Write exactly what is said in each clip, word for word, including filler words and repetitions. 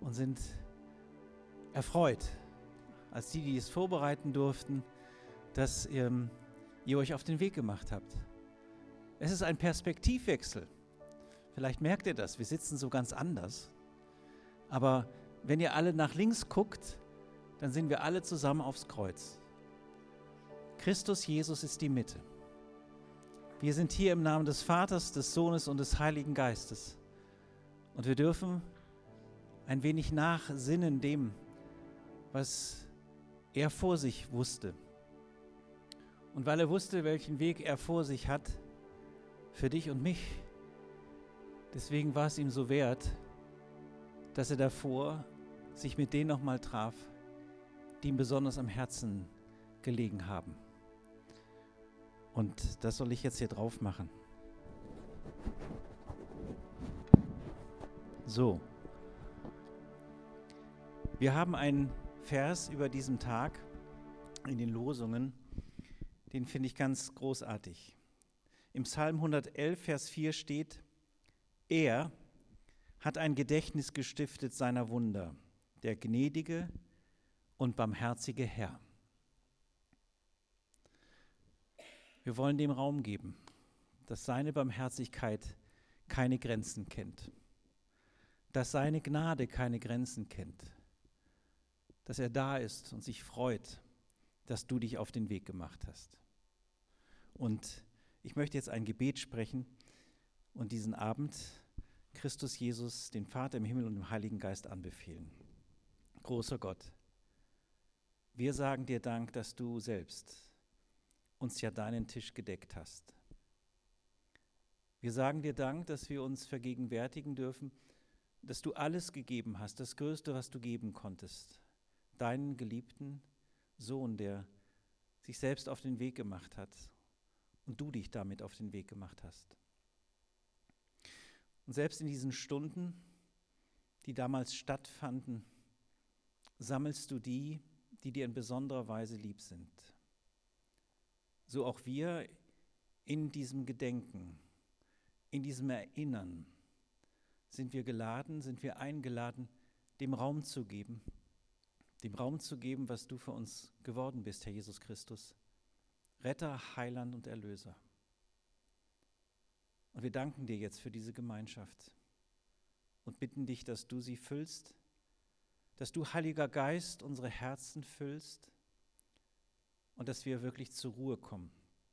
und sind erfreut, als die, die es vorbereiten durften, dass ihr, ihr euch auf den Weg gemacht habt. Es ist ein Perspektivwechsel. Vielleicht merkt ihr das, wir sitzen so ganz anders. Aber wenn ihr alle nach links guckt, dann sind wir alle zusammen aufs Kreuz. Christus Jesus ist die Mitte. Wir sind hier im Namen des Vaters, des Sohnes und des Heiligen Geistes. Und wir dürfen ein wenig nachsinnen dem, was er vor sich wusste. Und weil er wusste, welchen Weg er vor sich hat, für dich und mich, deswegen war es ihm so wert, dass er davor sich mit denen nochmal traf, die ihm besonders am Herzen gelegen haben. Und das soll ich jetzt hier drauf machen. So. Wir haben einen Vers über diesen Tag in den Losungen, den finde ich ganz großartig. Im Psalm hundertelf, Vers vier steht: Er hat ein Gedächtnis gestiftet seiner Wunder, der gnädige und barmherzige Herr. Wir wollen dem Raum geben, dass seine Barmherzigkeit keine Grenzen kennt, dass seine Gnade keine Grenzen kennt, dass er da ist und sich freut, dass du dich auf den Weg gemacht hast. Und ich möchte jetzt ein Gebet sprechen und diesen Abend Christus Jesus, den Vater im Himmel und dem Heiligen Geist anbefehlen. Großer Gott, wir sagen dir Dank, dass du selbst uns ja deinen Tisch gedeckt hast. Wir sagen dir Dank, dass wir uns vergegenwärtigen dürfen, dass du alles gegeben hast, das Größte, was du geben konntest, deinen geliebten Sohn, der sich selbst auf den Weg gemacht hat und du dich damit auf den Weg gemacht hast. Und selbst in diesen Stunden, die damals stattfanden, sammelst du die, die dir in besonderer Weise lieb sind. So auch wir in diesem Gedenken, in diesem Erinnern sind wir geladen, sind wir eingeladen, dem Raum zu geben, dem Raum zu geben, was du für uns geworden bist, Herr Jesus Christus, Retter, Heiland und Erlöser. Und wir danken dir jetzt für diese Gemeinschaft und bitten dich, dass du sie füllst, dass du, Heiliger Geist, unsere Herzen füllst und dass wir wirklich zur Ruhe kommen,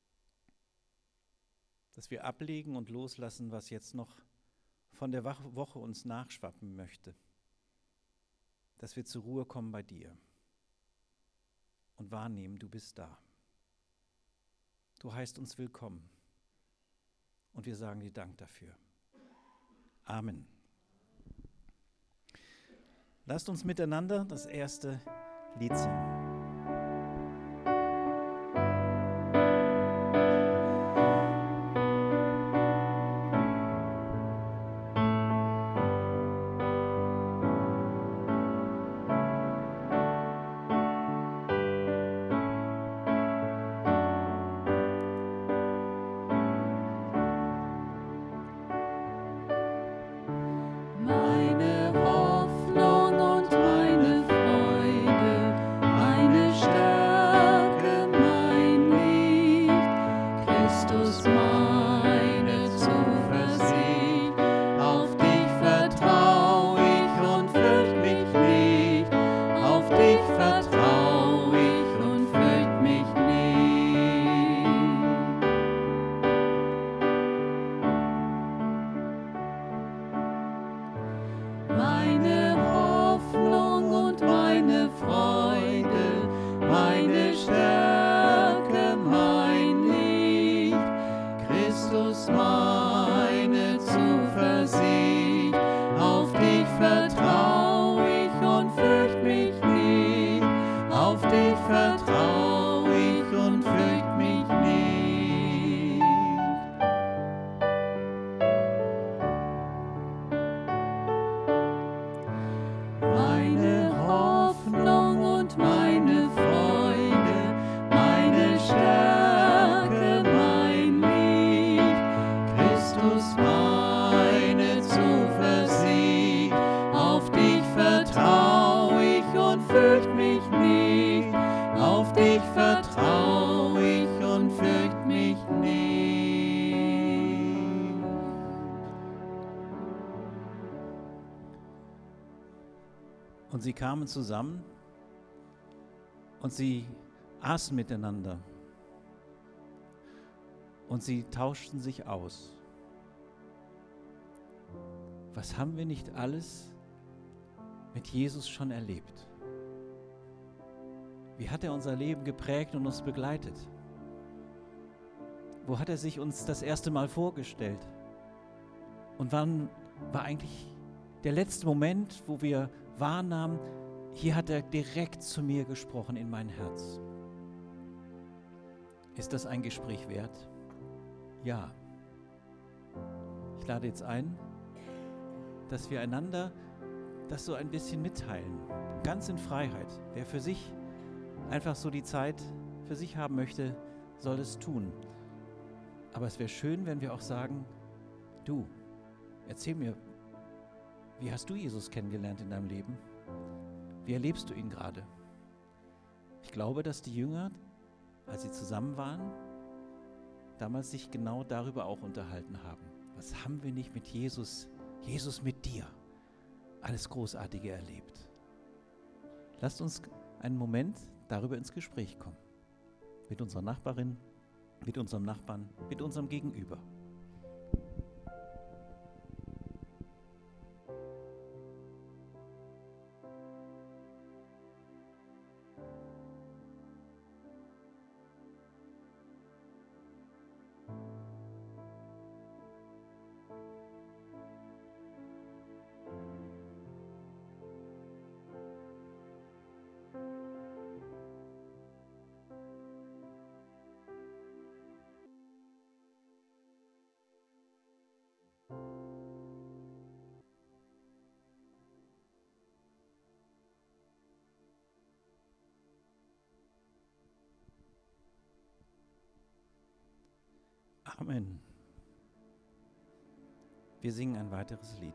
dass wir ablegen und loslassen, was jetzt noch von der Woche uns nachschwappen möchte, dass wir zur Ruhe kommen bei dir und wahrnehmen, du bist da. Du heißt uns willkommen und wir sagen dir Dank dafür. Amen. Lasst uns miteinander das erste Lied singen. Meine Hoffnung und meine Freude, Und sie kamen zusammen und sie aßen miteinander. Und sie tauschten sich aus. Was haben wir nicht alles mit Jesus schon erlebt? Wie hat er unser Leben geprägt und uns begleitet? Wo hat er sich uns das erste Mal vorgestellt? Und wann war eigentlich der letzte Moment, wo wir wahrnahmen, hier hat er direkt zu mir gesprochen in mein Herz? Ist das ein Gespräch wert? Ja. Ich lade jetzt ein, dass wir einander das so ein bisschen mitteilen. Ganz in Freiheit. Wer für sich einfach so die Zeit für sich haben möchte, soll es tun. Aber es wäre schön, wenn wir auch sagen, du, erzähl mir, wie hast du Jesus kennengelernt in deinem Leben? Wie erlebst du ihn gerade? Ich glaube, dass die Jünger, als sie zusammen waren, damals sich genau darüber auch unterhalten haben. Was haben wir nicht mit Jesus, Jesus mit dir, alles Großartige erlebt? Lasst uns einen Moment darüber ins Gespräch kommen. Mit unserer Nachbarin, mit unserem Nachbarn, mit unserem Gegenüber. Amen. Wir singen ein weiteres Lied.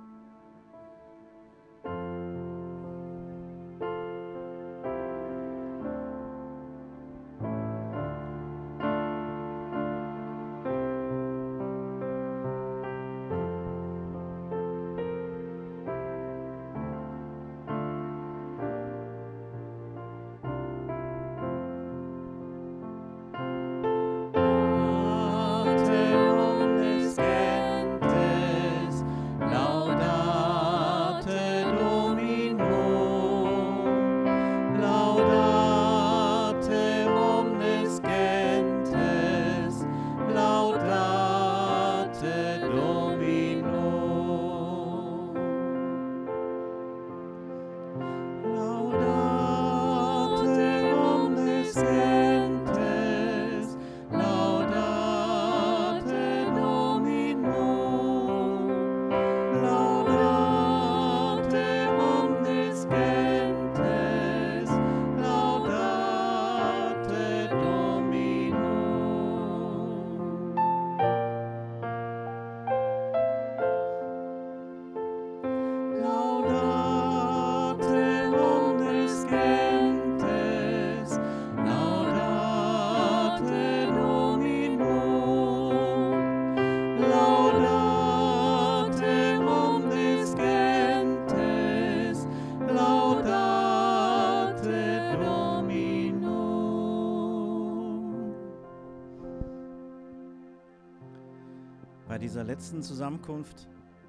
Bei dieser letzten Zusammenkunft,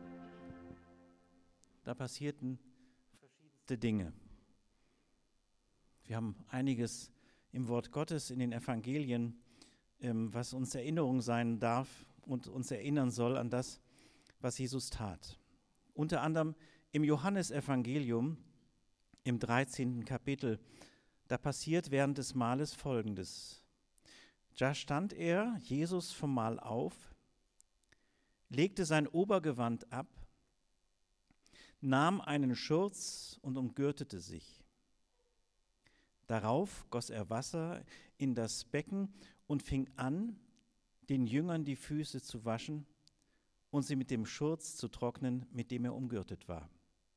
da passierten verschiedenste Dinge. Wir haben einiges im Wort Gottes, in den Evangelien, was uns Erinnerung sein darf und uns erinnern soll an das, was Jesus tat. Unter anderem im Johannesevangelium, im dreizehnten Kapitel, da passiert während des Mahles Folgendes. Da stand er, Jesus, vom Mahl auf, legte sein Obergewand ab, nahm einen Schurz und umgürtete sich. Darauf goss er Wasser in das Becken und fing an, den Jüngern die Füße zu waschen und sie mit dem Schurz zu trocknen, mit dem er umgürtet war.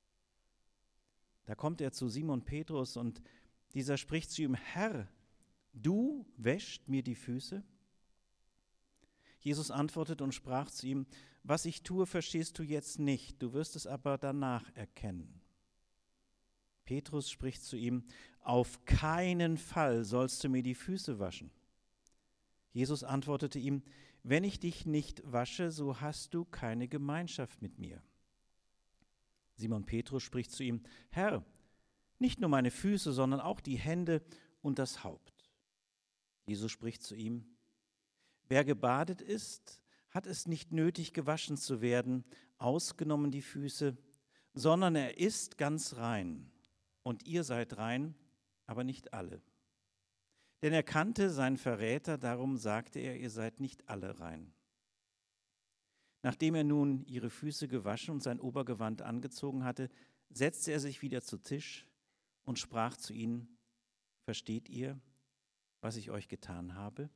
Da kommt er zu Simon Petrus und dieser spricht zu ihm: Herr, du wäschst mir die Füße? Jesus antwortet und sprach zu ihm: Was ich tue, verstehst du jetzt nicht, du wirst es aber danach erkennen. Petrus spricht zu ihm: Auf keinen Fall sollst du mir die Füße waschen. Jesus antwortete ihm: Wenn ich dich nicht wasche, so hast du keine Gemeinschaft mit mir. Simon Petrus spricht zu ihm: Herr, nicht nur meine Füße, sondern auch die Hände und das Haupt. Jesus spricht zu ihm: Wer gebadet ist, hat es nicht nötig, gewaschen zu werden, ausgenommen die Füße, sondern er ist ganz rein. Und ihr seid rein, aber nicht alle. Denn er kannte seinen Verräter, darum sagte er, ihr seid nicht alle rein. Nachdem er nun ihre Füße gewaschen und sein Obergewand angezogen hatte, setzte er sich wieder zu Tisch und sprach zu ihnen: Versteht ihr, was ich euch getan habe?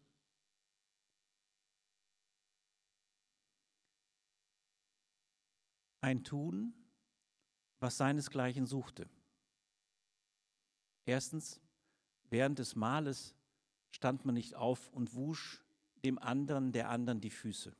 Ein Tun, was seinesgleichen suchte. Erstens, während des Mahles stand man nicht auf und wusch dem anderen, der anderen die Füße.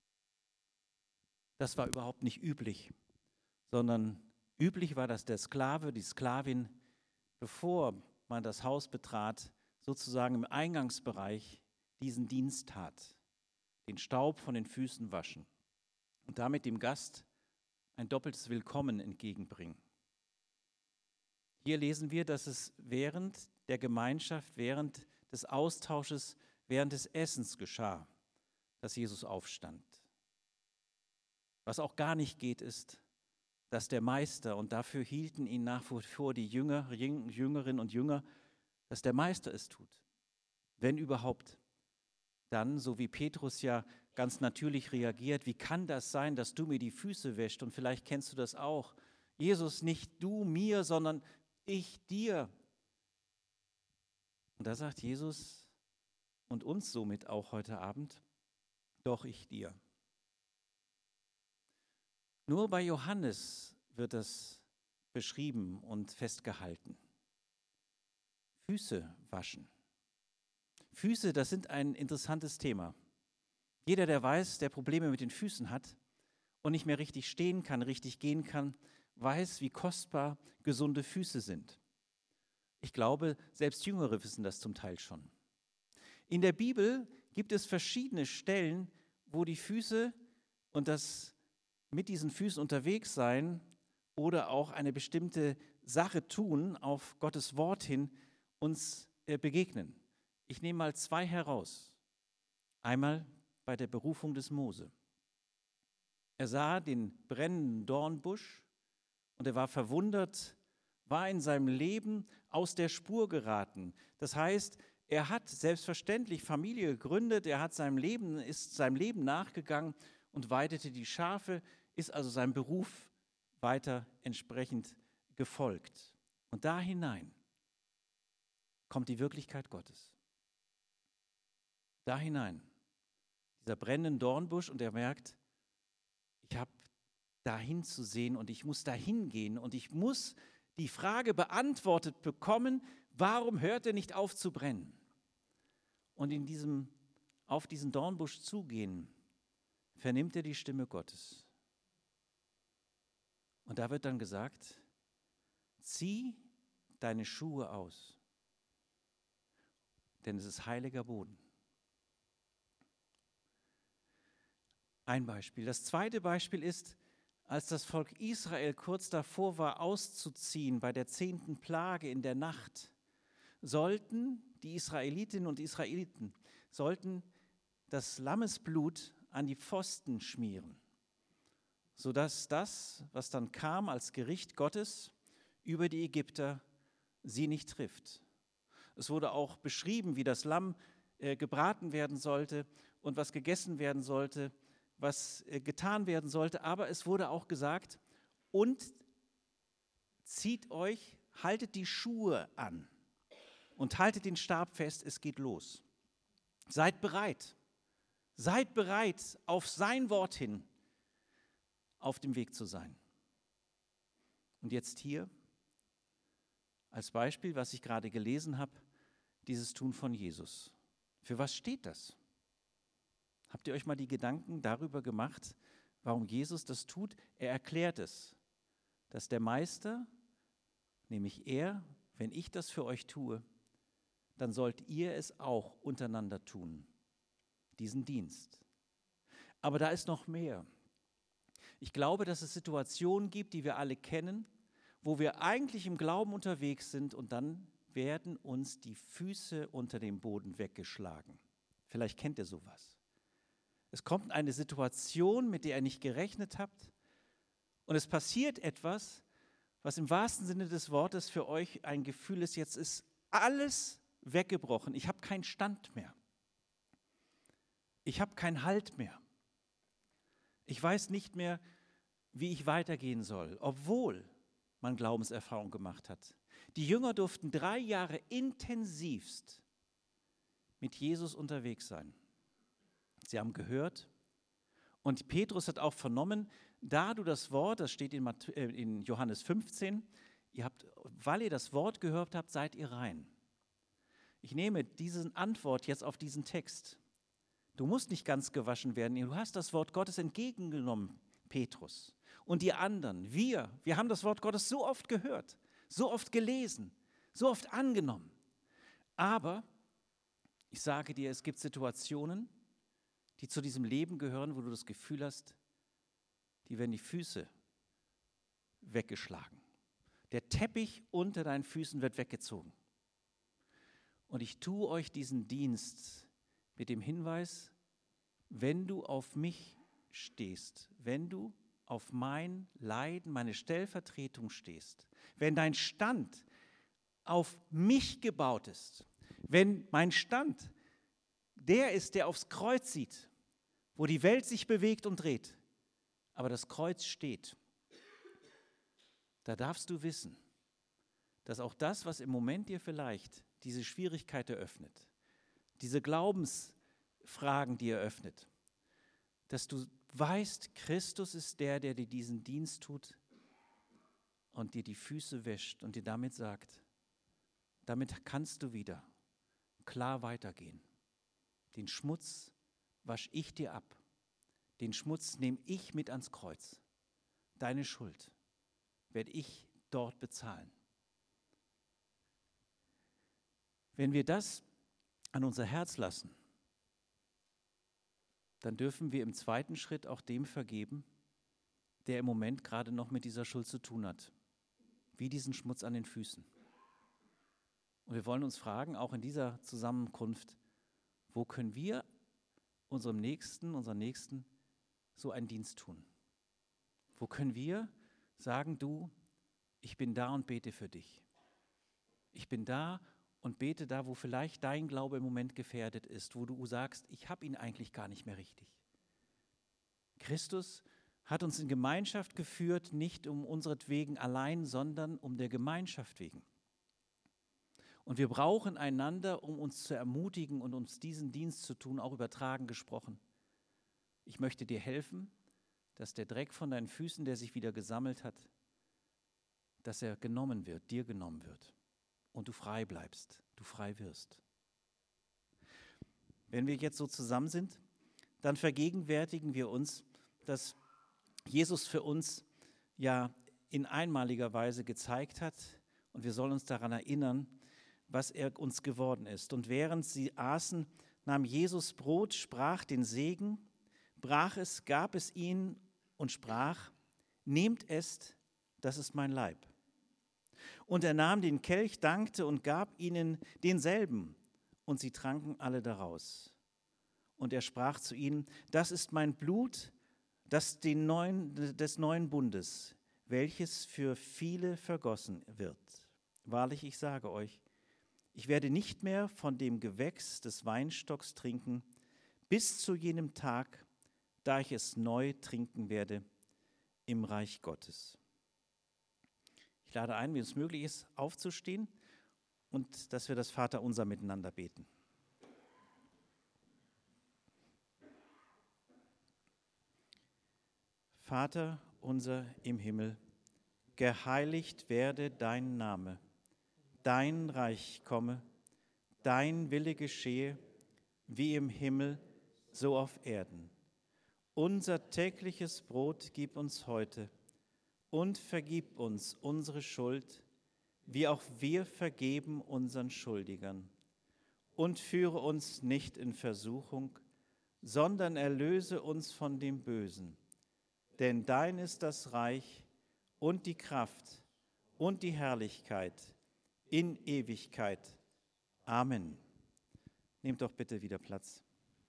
Das war überhaupt nicht üblich, sondern üblich war, dass der Sklave, die Sklavin, bevor man das Haus betrat, sozusagen im Eingangsbereich diesen Dienst tat, den Staub von den Füßen waschen und damit dem Gast ein doppeltes Willkommen entgegenbringen. Hier lesen wir, dass es während der Gemeinschaft, während des Austausches, während des Essens geschah, dass Jesus aufstand. Was auch gar nicht geht, ist, dass der Meister, und dafür hielten ihn nach wie vor die Jünger, Jüngerinnen und Jünger, dass der Meister es tut. Wenn überhaupt, dann, so wie Petrus ja ganz natürlich reagiert: Wie kann das sein, dass du mir die Füße wäschst? Und vielleicht kennst du das auch. Jesus, nicht du mir, sondern ich dir. Und da sagt Jesus und uns somit auch heute Abend: Doch ich dir. Nur bei Johannes wird das beschrieben und festgehalten. Füße waschen. Füße, das sind ein interessantes Thema. Jeder, der weiß, der Probleme mit den Füßen hat und nicht mehr richtig stehen kann, richtig gehen kann, weiß, wie kostbar gesunde Füße sind. Ich glaube, selbst Jüngere wissen das zum Teil schon. In der Bibel gibt es verschiedene Stellen, wo die Füße und das mit diesen Füßen unterwegs sein oder auch eine bestimmte Sache tun, auf Gottes Wort hin, uns begegnen. Ich nehme mal zwei heraus. Einmal bei der Berufung des Mose. Er sah den brennenden Dornbusch und er war verwundert, war in seinem Leben aus der Spur geraten. Das heißt, er hat selbstverständlich Familie gegründet, er hat seinem Leben, ist seinem Leben nachgegangen und weidete die Schafe, ist also seinem Beruf weiter entsprechend gefolgt. Und da hinein kommt die Wirklichkeit Gottes. Da hinein, dieser brennende Dornbusch, und er merkt, ich habe dahin zu sehen und ich muss dahin gehen und ich muss die Frage beantwortet bekommen: Warum hört er nicht auf zu brennen? Und in diesem, auf diesen Dornbusch zugehen, vernimmt er die Stimme Gottes. Und da wird dann gesagt: Zieh deine Schuhe aus, denn es ist heiliger Boden. Ein Beispiel. Das zweite Beispiel ist, als das Volk Israel kurz davor war, auszuziehen bei der zehnten Plage in der Nacht, sollten die Israelitinnen und Israeliten sollten das Lammesblut an die Pfosten schmieren, sodass das, was dann kam als Gericht Gottes über die Ägypter, sie nicht trifft. Es wurde auch beschrieben, wie das Lamm äh, gebraten werden sollte und was gegessen werden sollte, was äh, getan werden sollte. Aber es wurde auch gesagt: Und zieht euch, haltet die Schuhe an und haltet den Stab fest, es geht los. Seid bereit, seid bereit, auf sein Wort hin auf dem Weg zu sein. Und jetzt hier als Beispiel, was ich gerade gelesen habe, dieses Tun von Jesus. Für was steht das? Habt ihr euch mal die Gedanken darüber gemacht, warum Jesus das tut? Er erklärt es, dass der Meister nämlich er, wenn ich das für euch tue, dann sollt ihr es auch untereinander tun, diesen Dienst. Aber da ist noch mehr. Ich glaube, dass es Situationen gibt, die wir alle kennen, wo wir eigentlich im Glauben unterwegs sind und dann werden uns die Füße unter dem Boden weggeschlagen. Vielleicht kennt ihr sowas. Es kommt eine Situation, mit der ihr nicht gerechnet habt und es passiert etwas, was im wahrsten Sinne des Wortes für euch ein Gefühl ist, jetzt ist alles weggebrochen. Ich habe keinen Stand mehr. Ich habe keinen Halt mehr. Ich weiß nicht mehr, wie ich weitergehen soll, obwohl man Glaubenserfahrung gemacht hat. Die Jünger durften drei Jahre intensivst mit Jesus unterwegs sein. Sie haben gehört und Petrus hat auch vernommen, da du das Wort, das steht in, Matth- äh, in Johannes fünfzehn, ihr habt, weil ihr das Wort gehört habt, seid ihr rein. Ich nehme diese Antwort jetzt auf diesen Text. Du musst nicht ganz gewaschen werden, du hast das Wort Gottes entgegengenommen, Petrus. Und die anderen, wir, wir haben das Wort Gottes so oft gehört, so oft gelesen, so oft angenommen. Aber ich sage dir, es gibt Situationen, die zu diesem Leben gehören, wo du das Gefühl hast, die werden die Füße weggeschlagen. Der Teppich unter deinen Füßen wird weggezogen. Und ich tue euch diesen Dienst mit dem Hinweis, wenn du auf mich stehst, wenn du auf mein Leiden, meine Stellvertretung stehst, wenn dein Stand auf mich gebaut ist, wenn mein Stand der ist, der aufs Kreuz sieht, wo die Welt sich bewegt und dreht, aber das Kreuz steht, da darfst du wissen, dass auch das, was im Moment dir vielleicht diese Schwierigkeit eröffnet, diese Glaubensfragen dir eröffnet, dass du weißt, Christus ist der, der dir diesen Dienst tut und dir die Füße wäscht und dir damit sagt, damit kannst du wieder klar weitergehen. Den Schmutz wasche ich dir ab. Den Schmutz nehme ich mit ans Kreuz. Deine Schuld werde ich dort bezahlen. Wenn wir das an unser Herz lassen, dann dürfen wir im zweiten Schritt auch dem vergeben, der im Moment gerade noch mit dieser Schuld zu tun hat, wie diesen Schmutz an den Füßen. Und wir wollen uns fragen, auch in dieser Zusammenkunft, wo können wir unserem Nächsten, unserer Nächsten so einen Dienst tun? Wo können wir sagen, du, ich bin da und bete für dich. Ich bin da und bete da, wo vielleicht dein Glaube im Moment gefährdet ist, wo du sagst, ich habe ihn eigentlich gar nicht mehr richtig. Christus hat uns in Gemeinschaft geführt, nicht um unseretwegen allein, sondern um der Gemeinschaft wegen. Und wir brauchen einander, um uns zu ermutigen und uns diesen Dienst zu tun, auch übertragen gesprochen. Ich möchte dir helfen, dass der Dreck von deinen Füßen, der sich wieder gesammelt hat, dass er genommen wird, dir genommen wird und du frei bleibst, du frei wirst. Wenn wir jetzt so zusammen sind, dann vergegenwärtigen wir uns, dass Jesus für uns ja in einmaliger Weise gezeigt hat und wir sollen uns daran erinnern, was er uns geworden ist. Und während sie aßen, nahm Jesus Brot, sprach den Segen, brach es, gab es ihnen und sprach, nehmt es, das ist mein Leib. Und er nahm den Kelch, dankte und gab ihnen denselben, und sie tranken alle daraus. Und er sprach zu ihnen, das ist mein Blut, das den neuen, des neuen Bundes, welches für viele vergossen wird. Wahrlich, ich sage euch, ich werde nicht mehr von dem Gewächs des Weinstocks trinken, bis zu jenem Tag, da ich es neu trinken werde im Reich Gottes. Ich lade ein, wie es möglich ist, aufzustehen und dass wir das Vaterunser miteinander beten. Vater unser im Himmel, geheiligt werde dein Name, dein Reich komme, dein Wille geschehe, wie im Himmel, so auf Erden. Unser tägliches Brot gib uns heute und vergib uns unsere Schuld, wie auch wir vergeben unseren Schuldigern. Und führe uns nicht in Versuchung, sondern erlöse uns von dem Bösen. Denn dein ist das Reich und die Kraft und die Herrlichkeit in Ewigkeit. Amen. Nehmt doch bitte wieder Platz.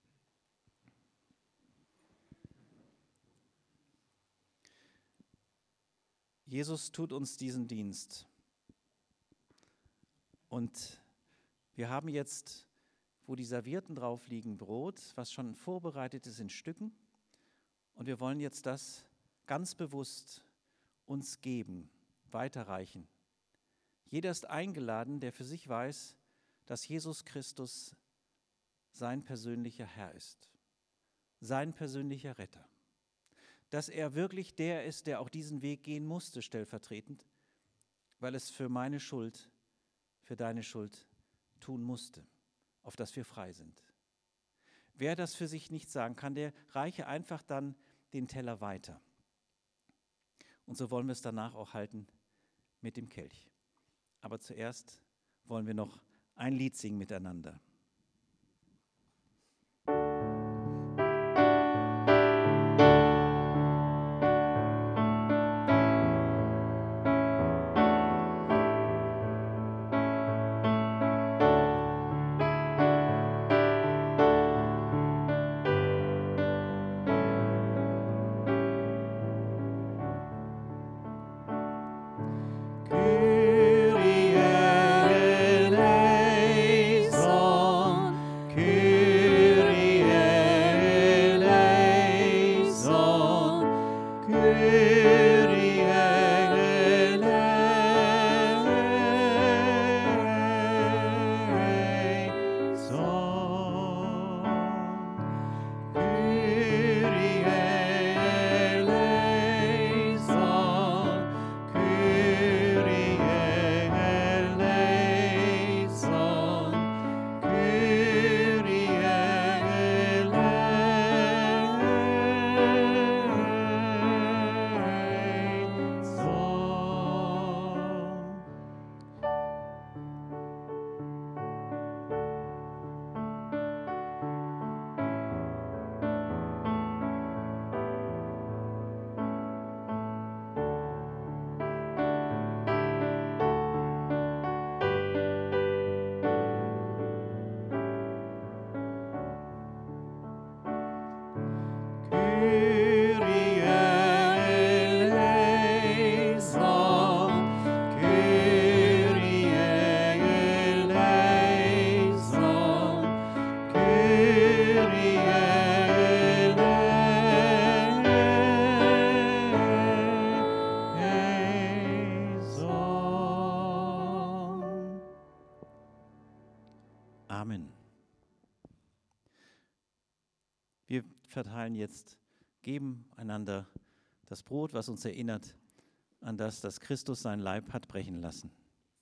Jesus tut uns diesen Dienst. Und wir haben jetzt, wo die Servietten drauf liegen, Brot, was schon vorbereitet ist in Stücken. Und wir wollen jetzt das ganz bewusst uns geben, weiterreichen. Jeder ist eingeladen, der für sich weiß, dass Jesus Christus sein persönlicher Herr ist, sein persönlicher Retter. Dass er wirklich der ist, der auch diesen Weg gehen musste, stellvertretend, weil es für meine Schuld, für deine Schuld tun musste, auf dass wir frei sind. Wer das für sich nicht sagen kann, der reiche einfach dann den Teller weiter. Und so wollen wir es danach auch halten mit dem Kelch. Aber zuerst wollen wir noch ein Lied singen miteinander. Amen. Wir verteilen jetzt, geben einander das Brot, was uns erinnert an das, dass Christus sein Leib hat brechen lassen.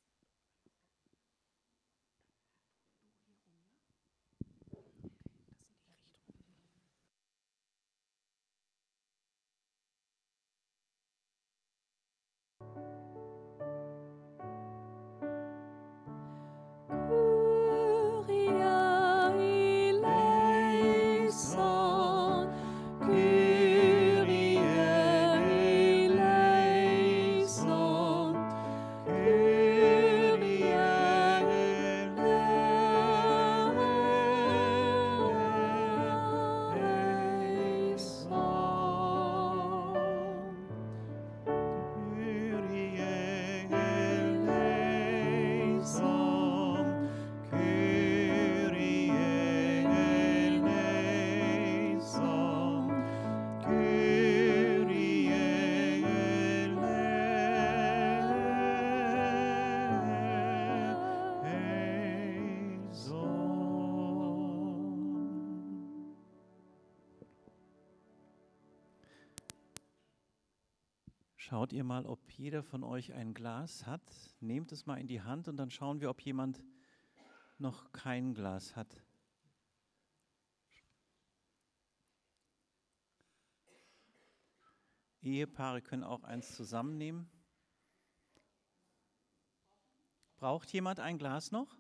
Schaut ihr mal, ob jeder von euch ein Glas hat. Nehmt es mal in die Hand und dann schauen wir, ob jemand noch kein Glas hat. Ehepaare können auch eins zusammennehmen. Braucht jemand ein Glas noch?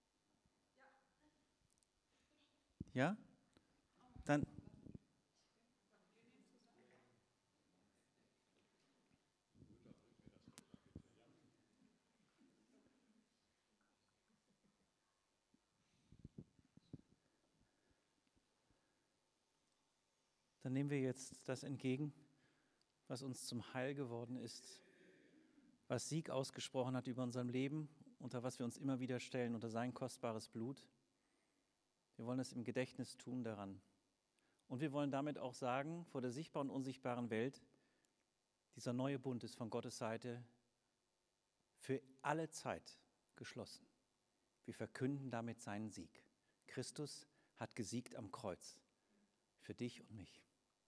Ja? Dann. Dann nehmen wir jetzt das entgegen, was uns zum Heil geworden ist, was Sieg ausgesprochen hat über unserem Leben, unter was wir uns immer wieder stellen, unter sein kostbares Blut. Wir wollen es im Gedächtnis tun daran. Und wir wollen damit auch sagen, vor der sichtbaren und unsichtbaren Welt, dieser neue Bund ist von Gottes Seite für alle Zeit geschlossen. Wir verkünden damit seinen Sieg. Christus hat gesiegt am Kreuz für dich und mich.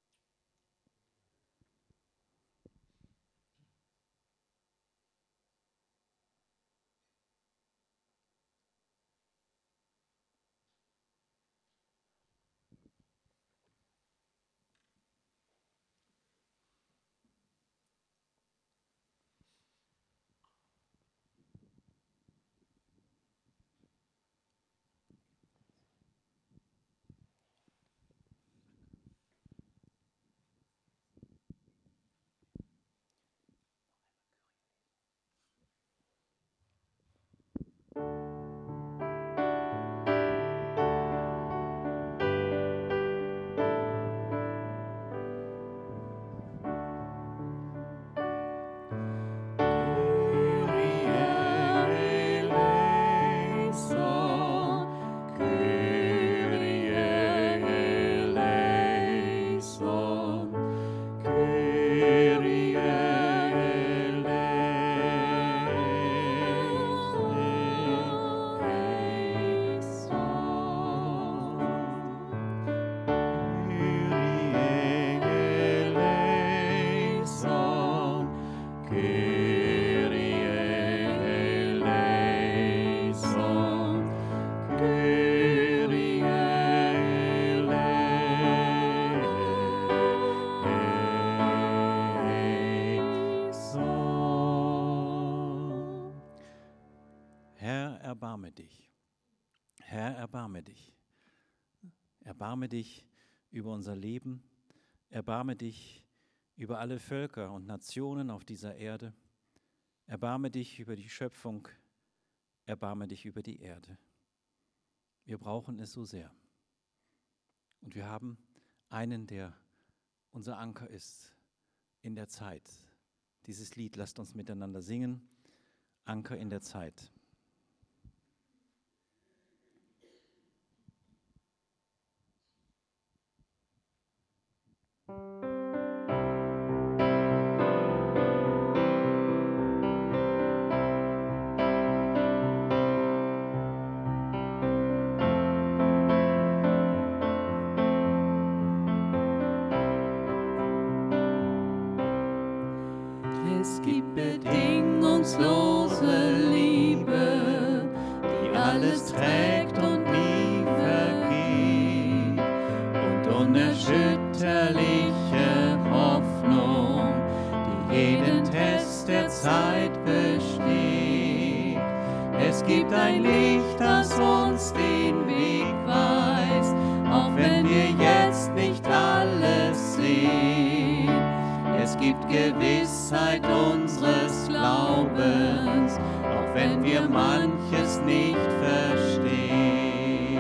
Erbarme dich. Herr, erbarme dich. Erbarme dich über unser Leben. Erbarme dich über alle Völker und Nationen auf dieser Erde. Erbarme dich über die Schöpfung. Erbarme dich über die Erde. Wir brauchen es so sehr. Und wir haben einen, der unser Anker ist in der Zeit. Dieses Lied lasst uns miteinander singen. Anker in der Zeit. Es gibt bedingungslose Liebe, die alles trägt und nie vergeht, und unerschütterliche Hoffnung, die jeden Test der Zeit besteht. Es gibt ein Licht, das uns den Weg weist, auch wenn wir jetzt nicht alles sehen. Es gibt Gewissheit unseres Glaubens, auch wenn wir manches nicht verstehen.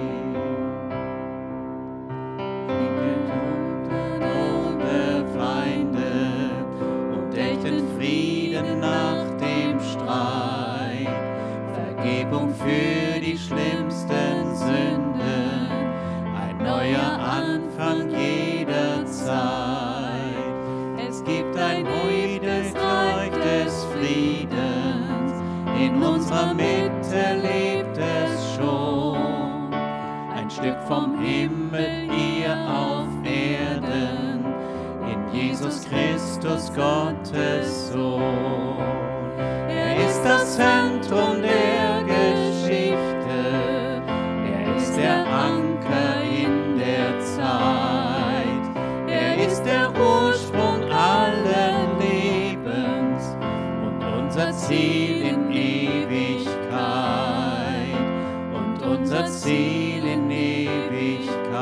Ohne Feinde und echten Frieden nach dem Streit, Vergebung für die schlimmsten Sünden, ein neuer Anfang jederzeit. Es gibt ein heutiges Reich des Friedens, in unserer Mitte lebt es schon. Ein Stück vom Himmel hier auf Erden, in Jesus Christus, Gottes Sohn. Er ist das Zentrum der Geschichte, er ist der Anker in der Zeit, er ist der Ursprung allen Lebens und unser Ziel Ziel in Ewigkeit und unser Ziel in Ewigkeit.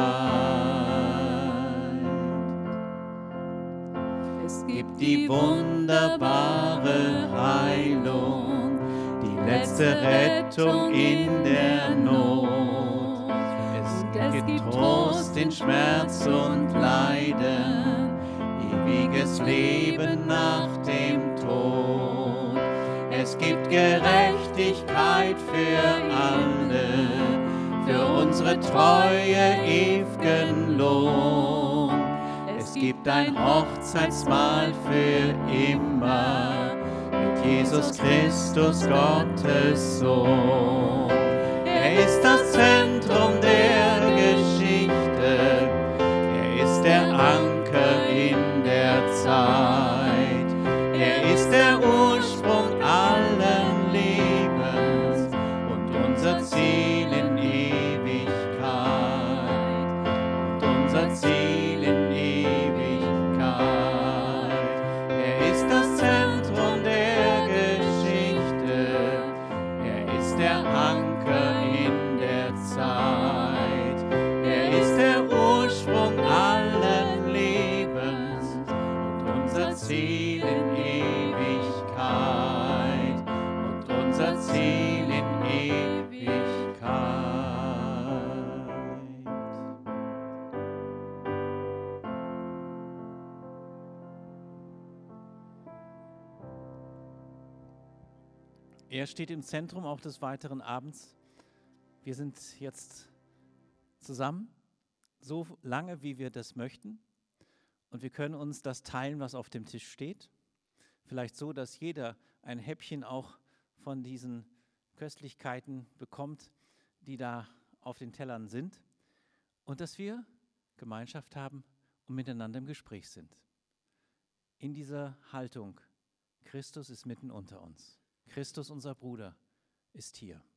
Es gibt die wunderbare Heilung, die letzte Rettung in der Not. Es gibt Trost in Schmerz und Leiden, ewiges Leben nach dem Tod. Es gibt Gerechtigkeit für alle, für unsere Treue ewigen Lohn. Es gibt ein Hochzeitsmahl für immer mit Jesus Christus, Gottes Sohn. Er ist das Zentrum der Geschichte, er ist der Anker in der Zeit, er ist der Ursprung allen Lebens und unser Ziel in Ewigkeit, und unser Ziel in Ewigkeit. Er ist das Zentrum der Geschichte, er ist der Anker in der Zeit, er ist der Ursprung allen Lebens und unser Ziel in Ewigkeit, und unser Ziel in Ewigkeit. Er steht im Zentrum auch des weiteren Abends. Wir sind jetzt zusammen, so lange, wie wir das möchten. Und wir können uns das teilen, was auf dem Tisch steht. Vielleicht so, dass jeder ein Häppchen auch von diesen Köstlichkeiten bekommt, die da auf den Tellern sind. Und dass wir Gemeinschaft haben und miteinander im Gespräch sind. In dieser Haltung, Christus ist mitten unter uns. Christus, unser Bruder, ist hier.